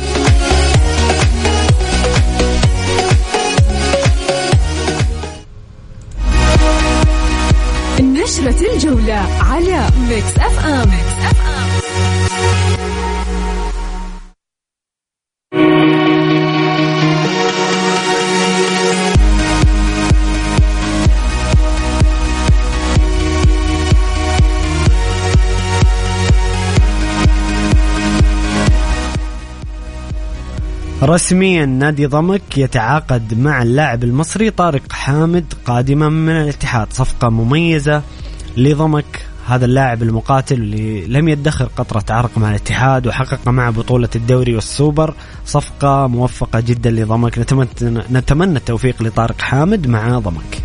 نشرة الجولة على ميكس أف أم. ميكس أف أم. رسميا نادي ضمك يتعاقد مع اللاعب المصري طارق حامد قادما من الاتحاد. صفقة مميزة لضمك، هذا اللاعب المقاتل اللي لم يدخر قطرة عرق مع الاتحاد وحقق مع بطولة الدوري والسوبر. صفقة موفقة جدا لضمك، نتمنى, نتمنى التوفيق لطارق حامد مع ضمك.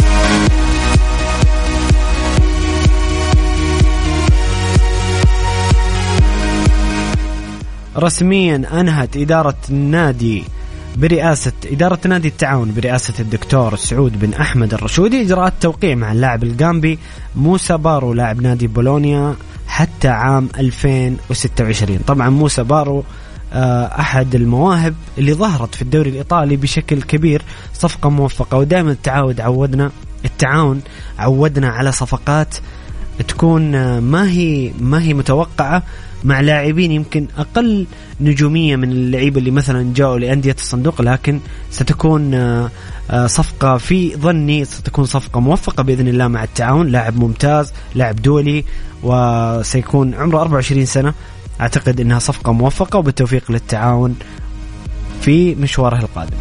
رسميا أنهت إدارة النادي برئاسة إدارة نادي التعاون برئاسة الدكتور سعود بن أحمد الرشودي إجراءات توقيع مع اللاعب الغامبي موسى بارو لاعب نادي بولونيا حتى عام ألفين وستة وعشرين. طبعا موسى بارو أحد المواهب اللي ظهرت في الدوري الإيطالي بشكل كبير. صفقة موفقة، ودائما التعاون عودنا التعاون عودنا على صفقات تكون ما هي ما هي متوقعة مع لاعبين يمكن أقل نجومية من اللعيبة اللي مثلا جاءوا لأندية الصندوق، لكن ستكون صفقة في ظني ستكون صفقة موفقة بإذن الله مع التعاون. لاعب ممتاز، لاعب دولي، وسيكون عمره أربعة وعشرين سنة. أعتقد أنها صفقة موفقة وبالتوفيق للتعاون في مشواره القادم.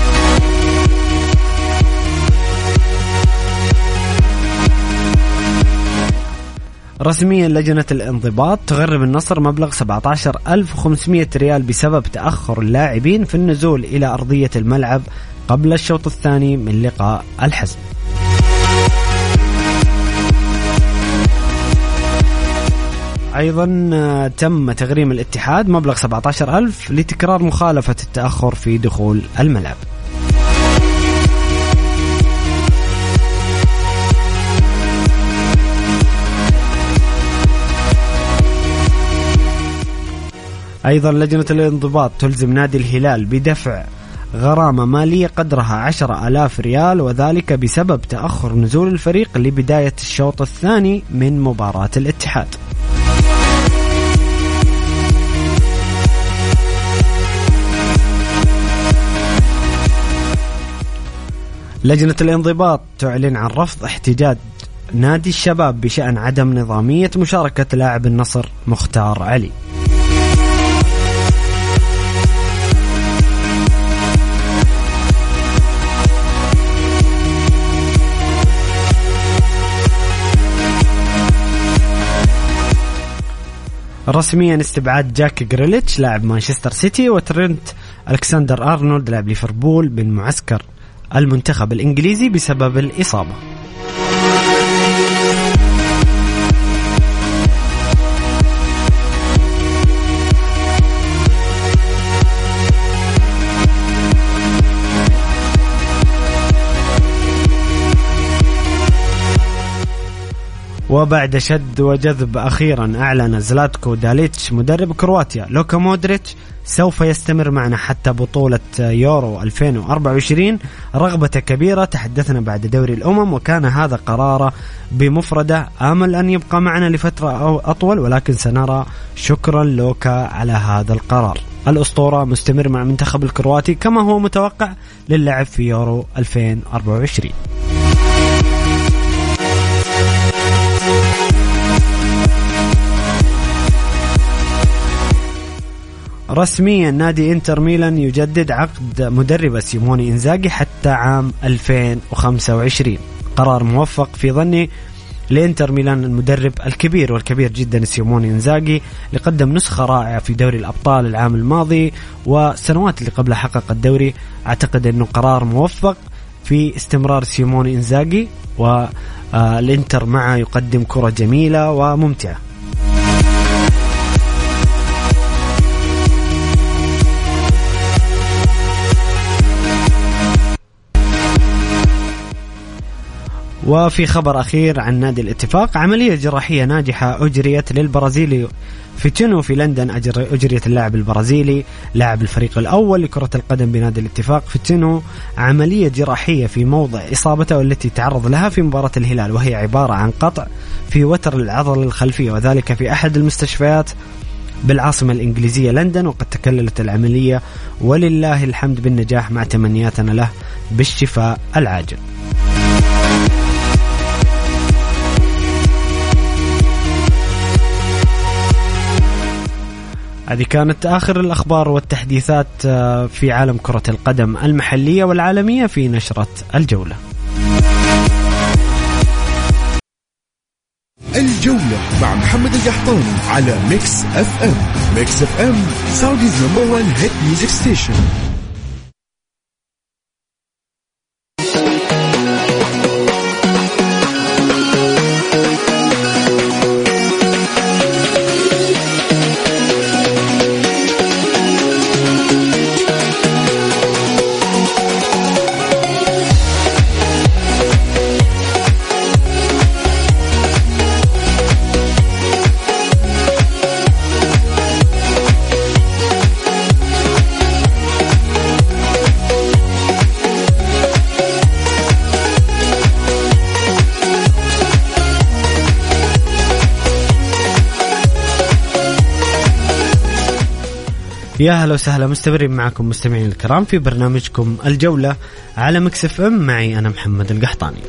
رسميا لجنة الانضباط تغرم النصر مبلغ سبعة عشر ألف وخمسمائة ريال بسبب تأخر اللاعبين في النزول إلى أرضية الملعب قبل الشوط الثاني من لقاء الحزم. أيضا تم تغريم الاتحاد مبلغ سبعة عشر ألف لتكرار مخالفة التأخر في دخول الملعب. أيضا لجنة الانضباط تلزم نادي الهلال بدفع غرامة مالية قدرها عشرة آلاف ريال، وذلك بسبب تأخر نزول الفريق لبداية الشوط الثاني من مباراة الاتحاد. لجنة الانضباط تعلن عن رفض احتجاج نادي الشباب بشأن عدم نظامية مشاركة لاعب النصر مختار علي. رسميا استبعاد جاك جريليتش لاعب مانشستر سيتي وترنت ألكسندر أرنولد لاعب ليفربول من معسكر المنتخب الإنجليزي بسبب الإصابة. وبعد شد وجذب أخيرا أعلن زلاتكو داليتش مدرب كرواتيا لوكا مودريتش سوف يستمر معنا حتى بطولة يورو ألفين وأربعة وعشرين. رغبة كبيرة، تحدثنا بعد دوري الأمم وكان هذا قراره بمفرده. آمل أن يبقى معنا لفترة أو أطول، ولكن سنرى. شكرا لوكا على هذا القرار. الأسطورة مستمر مع المنتخب الكرواتي كما هو متوقع للعب في يورو ألفين وأربعة وعشرين. رسميا نادي انتر ميلان يجدد عقد مدرب سيموني إنزاغي حتى عام ألفين وخمسة وعشرين. قرار موفق في ظني لإنتر ميلان، المدرب الكبير والكبير جدا سيموني إنزاغي اللي قدم نسخة رائعة في دوري الأبطال العام الماضي والسنوات اللي قبلها حقق الدوري. أعتقد أنه قرار موفق في استمرار سيموني إنزاغي، والإنتر معه يقدم كرة جميلة وممتعة. وفي خبر أخير عن نادي الاتفاق، عملية جراحية ناجحة أجريت للبرازيلي فيتينو في لندن. أجريت اللاعب البرازيلي لاعب الفريق الأول لكرة القدم بنادي الاتفاق فيتينو عملية جراحية في موضع إصابته والتي تعرض لها في مباراة الهلال، وهي عبارة عن قطع في وتر العضلة الخلفية، وذلك في أحد المستشفيات بالعاصمة الإنجليزية لندن. وقد تكللت العملية ولله الحمد بالنجاح، مع تمنياتنا له بالشفاء العاجل. هذه كانت آخر الأخبار والتحديثات في عالم كرة القدم المحلية والعالمية في نشرة الجولة. الجولة مع محمد القحطاني على ميكس اف ام. ميكس اف ام سعوديز نمبر وان هيت ميوزك ستيشن. يا هلا وسهلا، مستمرين معكم مستمعين الكرام في برنامجكم الجولة على ميكس اف ام. معي أنا محمد القحطاني.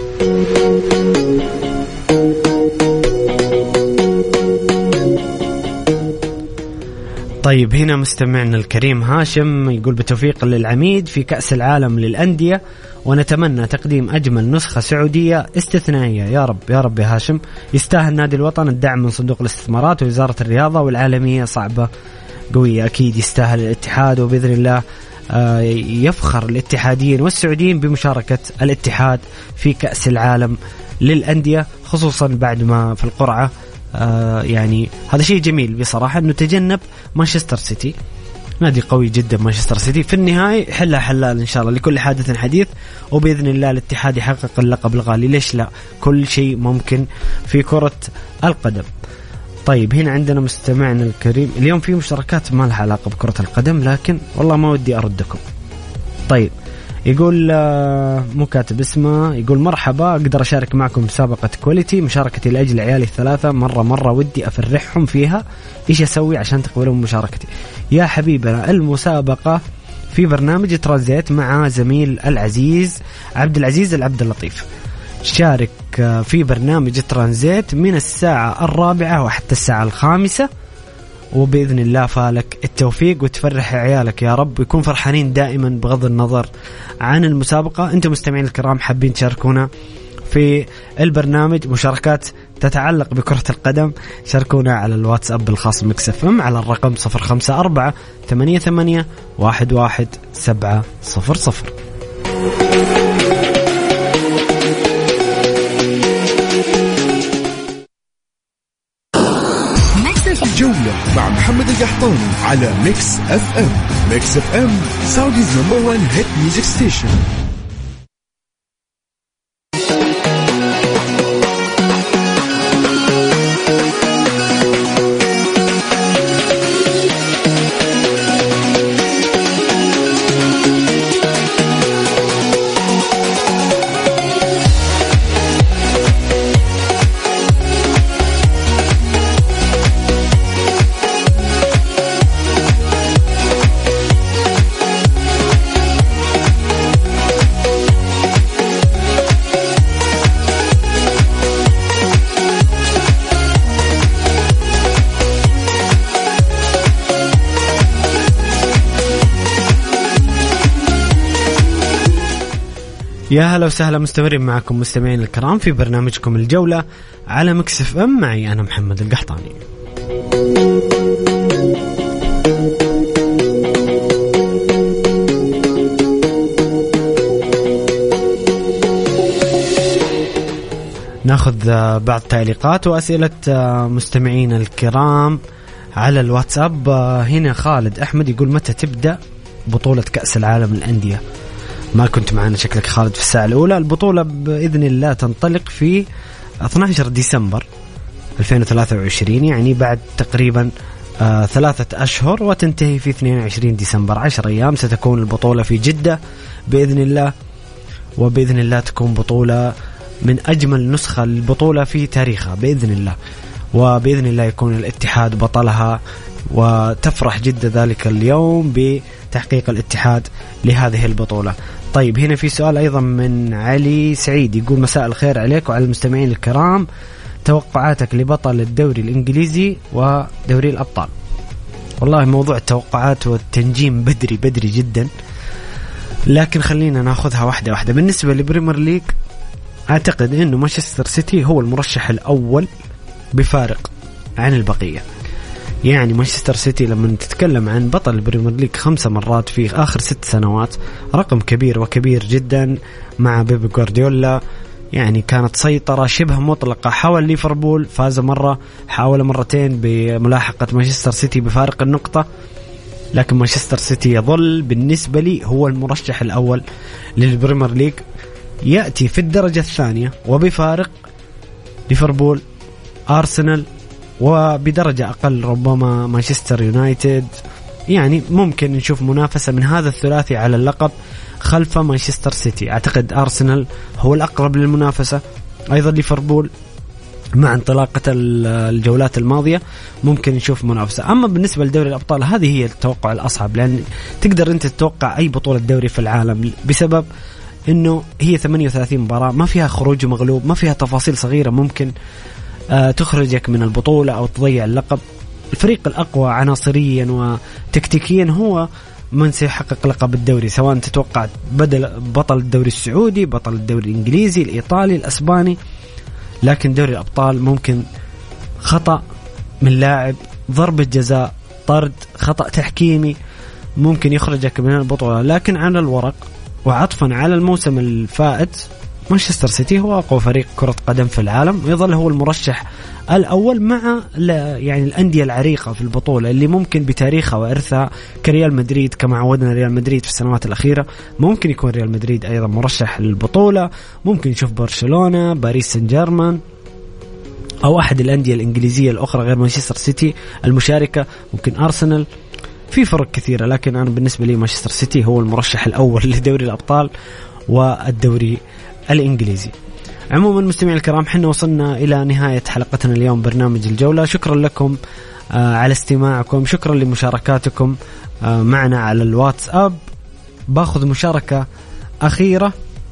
طيب هنا مستمعنا الكريم هاشم يقول بتوفيق للعميد في كأس العالم للأندية، ونتمنى تقديم أجمل نسخة سعودية استثنائية. يا رب يا رب يا هاشم. يستاهل نادي الوطن الدعم من صندوق الاستثمارات ووزارة الرياضة، والعالمية صعبة قوية. أكيد يستاهل الاتحاد، وبإذن الله يفخر الاتحاديين والسعوديين بمشاركة الاتحاد في كأس العالم للأندية، خصوصا بعد ما في القرعة يعني هذا شيء جميل بصراحة أنه تجنب مانشستر سيتي. نادي قوي جدا مانشستر سيتي، في النهاية حلها حلال إن شاء الله، لكل حادث حديث، وبإذن الله الاتحاد يحقق اللقب الغالي. ليش لا؟ كل شيء ممكن في كرة القدم. طيب هنا عندنا مستمعنا الكريم، اليوم في مشاركات ما لها علاقة بكرة القدم، لكن والله ما ودي أردكم. طيب يقول مو كاتب اسمه، يقول مرحبا، أقدر أشارك معكم مسابقة كواليتي، مشاركتي لأجل عيالي الثلاثة، مرة مرة ودي أفرحهم فيها، إيش أسوي عشان تقبلون مشاركتي؟ يا حبيبنا المسابقة في برنامج ترانزيت مع زميل العزيز عبد العزيز العبد اللطيف. شارك في برنامج ترانزيت من الساعة الرابعة وحتى الساعة الخامسة، وبإذن الله فالك التوفيق وتفرح عيالك يا رب، ويكون فرحانين دائما بغض النظر عن المسابقة. أنتم مستمعين الكرام حابين تشاركونا في البرنامج مشاركات تتعلق بكرة القدم، شاركونا على الواتساب الخاص ميكس اف ام على الرقم صفر خمسة أربعة ثمانية ثمانية واحد واحد سبعة صفر صفر. الجولة مع محمد القحطاني على ميكس اف ام. ميكس اف ام سعوديز نمبر وان هيت ميوزك ستيشن. يا هلا وسهلا، مستمرين معكم مستمعين الكرام في برنامجكم الجولة على مكس اف ام، معي أنا محمد القحطاني. ناخذ بعض تعليقات وأسئلة مستمعين الكرام على الواتساب. هنا خالد أحمد يقول متى تبدأ بطولة كأس العالم للأندية؟ ما كنت معنا شكلك خالد في الساعة الأولى. البطولة بإذن الله تنطلق في اثني عشر ديسمبر ألفين وثلاثة وعشرين، يعني بعد تقريبا آه ثلاثة أشهر، وتنتهي في اثنين وعشرين ديسمبر. عشر أيام ستكون البطولة في جدة بإذن الله، وبإذن الله تكون بطولة من أجمل نسخة للبطولة في تاريخها بإذن الله، وبإذن الله يكون الاتحاد بطلها، وتفرح جدة ذلك اليوم بتحقيق الاتحاد لهذه البطولة. طيب هنا في سؤال أيضا من علي سعيد يقول مساء الخير عليك وعلى المستمعين الكرام، توقعاتك لبطل الدوري الإنجليزي ودوري الأبطال؟ والله موضوع التوقعات والتنجيم بدري بدري جدا، لكن خلينا ناخذها واحدة واحدة. بالنسبة لبريمير ليج أعتقد أنه مانشستر سيتي هو المرشح الأول بفارق عن البقية. يعني مانشستر سيتي لما تتكلم عن بطل البريمير ليج خمسة مرات في آخر ست سنوات، رقم كبير وكبير جدا مع بيب غوارديولا. يعني كانت سيطرة شبه مطلقة حول ليفربول، فاز مرة، حاول مرتين بملاحقة مانشستر سيتي بفارق النقطة، لكن مانشستر سيتي يظل بالنسبة لي هو المرشح الأول للبريمير ليج. يأتي في الدرجة الثانية وبفارق ليفربول، أرسنال، وبدرجة أقل ربما مانشستر يونايتد. يعني ممكن نشوف منافسة من هذا الثلاثي على اللقب خلف مانشستر سيتي. أعتقد أرسنال هو الأقرب للمنافسة، أيضا ليفربول مع انطلاقة الجولات الماضية ممكن نشوف منافسة. أما بالنسبة لدوري الأبطال هذه هي التوقع الأصعب، لأن تقدر أنت تتوقع أي بطولة دوري في العالم بسبب إنه هي ثمانية وثلاثين مباراة، ما فيها خروج مغلوب، ما فيها تفاصيل صغيرة ممكن آه تخرجك من البطولة أو تضيع اللقب. الفريق الأقوى عناصريا وتكتيكيا هو من سيحقق لقب الدوري، سواء تتوقع بدل بطل الدوري السعودي، بطل الدوري الإنجليزي، الإيطالي، الأسباني. لكن دوري الأبطال ممكن خطأ من لاعب، ضربة جزاء، طرد، خطأ تحكيمي ممكن يخرجك من البطولة. لكن على الورق وعطفا على الموسم الفائت مانشستر سيتي هو أقوى فريق كرة قدم في العالم، ويظل هو المرشح الأول مع يعني الأندية العريقة في البطولة اللي ممكن بتاريخها وإرثها كريال مدريد، كما عودنا ريال مدريد في السنوات الأخيرة. ممكن يكون ريال مدريد أيضا مرشح للبطولة، ممكن نشوف برشلونة، باريس سان جيرمان، أو أحد الأندية الإنجليزية الأخرى غير مانشستر سيتي المشاركة، ممكن أرسنال. في فرق كثيرة، لكن أنا بالنسبة لي مانشستر سيتي هو المرشح الأول لدوري الأبطال والدوري الإنجليزي. عموما مستمعي الكرام، حنا وصلنا إلى نهاية حلقتنا اليوم برنامج الجولة. شكرا لكم آه على استماعكم، شكرا لمشاركاتكم آه معنا على الواتساب. باخذ مشاركة أخيرة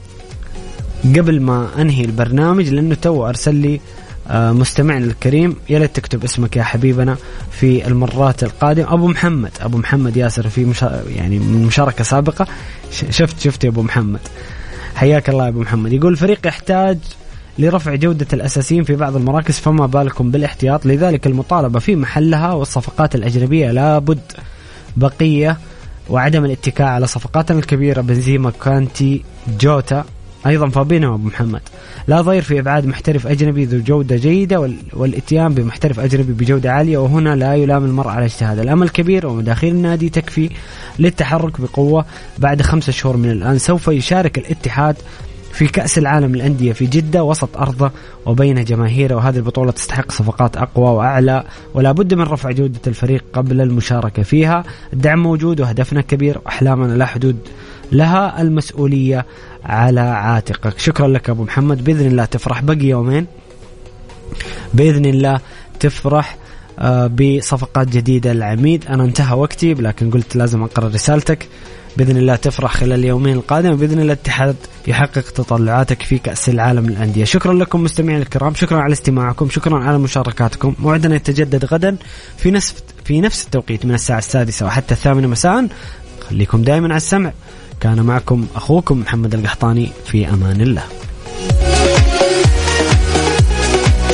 قبل ما أنهي البرنامج، لأنه تو أرسل لي آه مستمعنا الكريم، يلا تكتب اسمك يا حبيبنا في المرات القادمة. أبو محمد أبو محمد ياسر في مشا... يعني من مشاركة سابقة. شفت شفت يا أبو محمد، حياك الله يا أبو محمد. يقول الفريق يحتاج لرفع جودة الأساسيين في بعض المراكز، فما بالكم بالاحتياط، لذلك المطالبة في محلها، والصفقات الأجنبية لابد بقية، وعدم الاتكاء على صفقاتنا الكبيرة بنزيما، كانتي، جوتا، أيضا فابينو. أبو محمد لا ضير في إبعاد محترف أجنبي ذو جودة جيدة والاتيان بمحترف أجنبي بجودة عالية، وهنا لا يلام المرء على اجتهاد. الأمل كبير ومداخيل النادي تكفي للتحرك بقوة. بعد خمسة شهور من الآن سوف يشارك الاتحاد في كأس العالم للأندية في جدة وسط أرضه وبين جماهيره، وهذه البطولة تستحق صفقات أقوى وأعلى، ولا بد من رفع جودة الفريق قبل المشاركة فيها. الدعم موجود وهدفنا كبير وأحلامنا لا حدود لها، المسؤولية على عاتقك. شكرا لك أبو محمد، بإذن الله تفرح. بقي يومين بإذن الله تفرح بصفقات جديدة للعميد. أنا انتهى وقتي، لكن قلت لازم أقرأ رسالتك. بإذن الله تفرح خلال اليومين القادمة، بإذن الله الاتحاد يحقق تطلعاتك في كأس العالم للأندية. شكرا لكم مستمعين الكرام، شكرا على استماعكم، شكرا على مشاركاتكم. موعدنا يتجدد غدا في نفس في نفس التوقيت من الساعة السادسة وحتى الثامنة مساء. خليكم دائما على السمع كان معكم أخوكم محمد القحطاني، في أمان الله.